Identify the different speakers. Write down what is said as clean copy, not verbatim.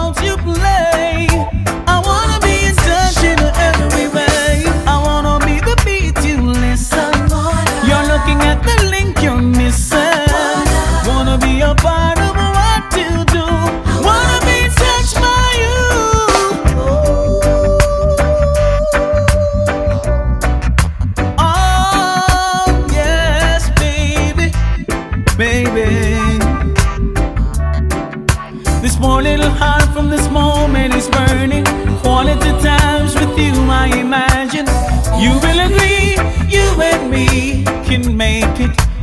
Speaker 1: roles you play. I wanna be in touch in every way. I wanna be the beat you listen. You're looking at the link you're missing. Wanna be a part of what you do. Wanna be touched by you. Oh yes, baby, baby. This poor little heart from this moment is burning. Quality times with you I imagine. You will agree, you and me can make it.